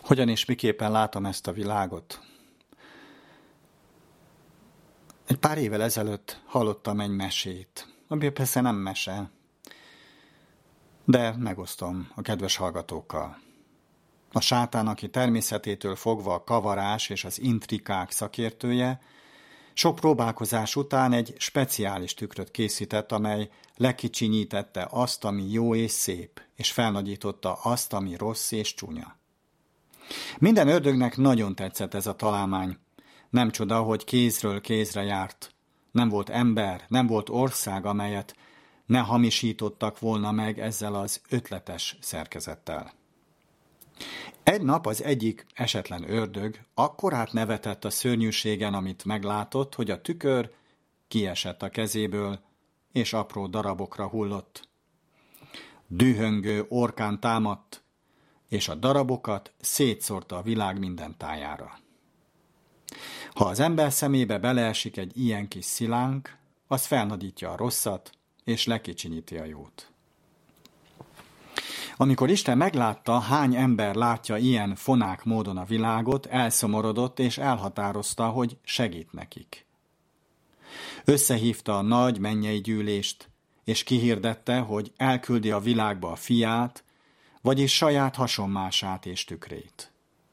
Hogyan és miképpen látom ezt a világot? Egy pár évvel ezelőtt hallottam egy mesét, ami persze nem mese, de megosztom a kedves hallgatókkal. A sátán, aki természetétől fogva a kavarás és az intrikák szakértője, sok próbálkozás után egy speciális tükröt készített, amely lekicsinyítette azt, ami jó és szép, és felnagyította azt, ami rossz és csúnya. Minden ördögnek nagyon tetszett ez a találmány. Nem csoda, hogy kézről kézre járt. Nem volt ember, nem volt ország, amelyet ne hamisítottak volna meg ezzel az ötletes szerkezettel. Egy nap az egyik esetlen ördög akkorát nevetett a szörnyűségen, amit meglátott, hogy a tükör kiesett a kezéből, és apró darabokra hullott. Dühöngő orkán támadt, és a darabokat szétszórta a világ minden tájára. Ha az ember szemébe beleesik egy ilyen kis szilánk, az felnagyítja a rosszat, és lekicsinyíti a jót. Amikor Isten meglátta, hány ember látja ilyen fonák módon a világot, elszomorodott és elhatározta, hogy segít nekik. Összehívta a nagy mennyei gyűlést, és kihirdette, hogy elküldi a világba a fiát, vagyis saját hasonmását és tükrét.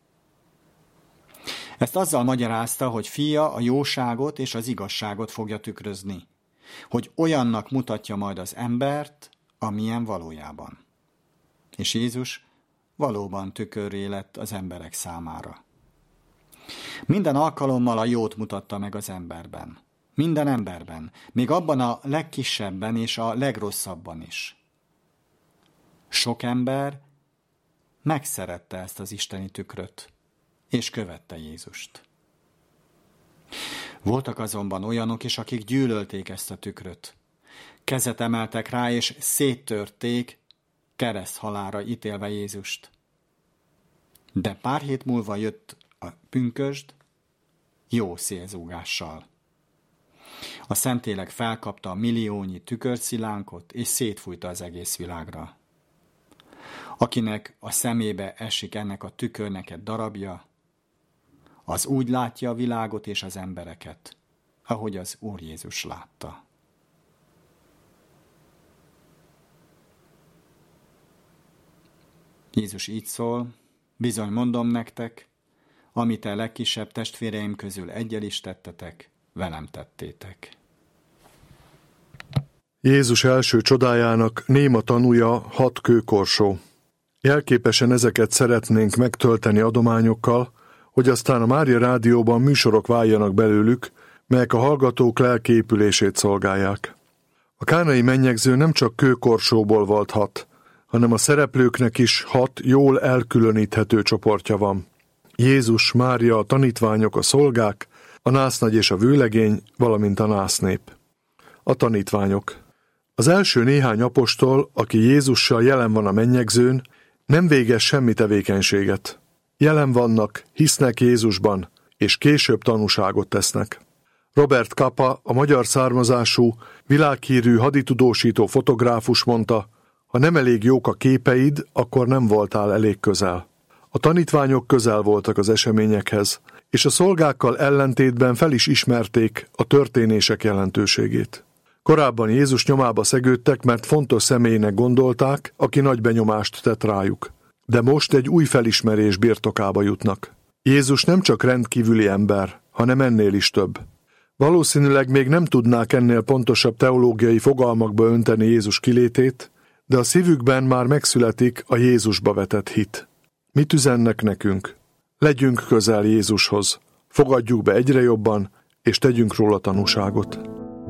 Ezt azzal magyarázta, hogy fia a jóságot és az igazságot fogja tükrözni, hogy olyannak mutatja majd az embert, amilyen valójában. És Jézus valóban tükörré lett az emberek számára. Minden alkalommal a jót mutatta meg az emberben. Minden emberben, még abban a legkisebben és a legrosszabban is. Sok ember megszerette ezt az isteni tükröt, és követte Jézust. Voltak azonban olyanok is, akik gyűlölték ezt a tükröt. Kezet emeltek rá, és széttörték, kereszthalálra ítélve Jézust. De pár hét múlva jött a pünkösd jó szélzúgással. A Szentlélek felkapta a milliónyi tükörszilánkot, és szétfújta az egész világra. Akinek a szemébe esik ennek a tükörnek egy darabja, az úgy látja a világot és az embereket, ahogy az Úr Jézus látta. Jézus így szól, bizony mondom nektek, amit a legkisebb testvéreim közül egyel is tettetek, velem tettétek. Jézus első csodájának néma tanúja 6 kőkorsó. Jelképesen ezeket szeretnénk megtölteni adományokkal, hogy aztán a Mária Rádióban műsorok váljanak belőlük, melyek a hallgatók lelkiépülését szolgálják. A kánai mennyegző nem csak kőkorsóból volt 6, hanem a szereplőknek is 6 jól elkülöníthető csoportja van. Jézus, Mária, a tanítványok, a szolgák, a násznagy és a vőlegény, valamint a násznép. A tanítványok. Az első néhány apostol, aki Jézussal jelen van a mennyegzőn, nem végez semmi tevékenységet. Jelen vannak, hisznek Jézusban, és később tanúságot tesznek. Robert Capa, a magyar származású, világhírű haditudósító fotográfus mondta, ha nem elég jók a képeid, akkor nem voltál elég közel. A tanítványok közel voltak az eseményekhez, és a szolgákkal ellentétben fel is ismerték a történések jelentőségét. Korábban Jézus nyomába szegődtek, mert fontos személynek gondolták, aki nagy benyomást tett rájuk. De most egy új felismerés birtokába jutnak. Jézus nem csak rendkívüli ember, hanem ennél is több. Valószínűleg még nem tudnák ennél pontosabb teológiai fogalmakba önteni Jézus kilétét, de a szívükben már megszületik a Jézusba vetett hit. Mit üzennek nekünk? Legyünk közel Jézushoz, fogadjuk be egyre jobban, és tegyünk róla tanúságot.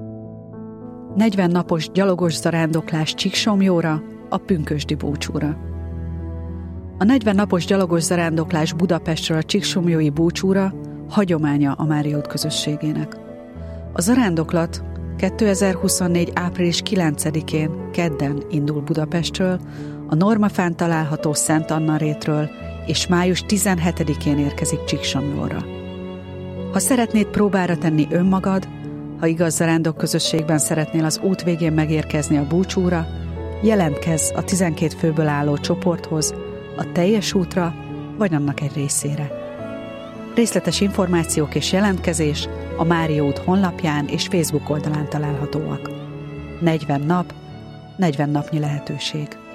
40 napos gyalogos zarándoklás Csíksomjóra, a pünkösdi búcsúra. A 40 napos gyalogos zarándoklás Budapestről a csíksomjói búcsúra hagyománya a Mária út közösségének. A zarándoklat 2024. április 9-én kedden indul Budapestről, a Normafán található Szent Anna rétről, és május 17-én érkezik Csíksomjóra. Ha szeretnéd próbára tenni önmagad, ha igaz zarándok közösségben szeretnél az út végén megérkezni a búcsúra, jelentkezz a 12 főből álló csoporthoz, a teljes útra vagy annak egy részére. Részletes információk és jelentkezés a Mária út honlapján és Facebook oldalán találhatóak. 40 nap, 40 napnyi lehetőség.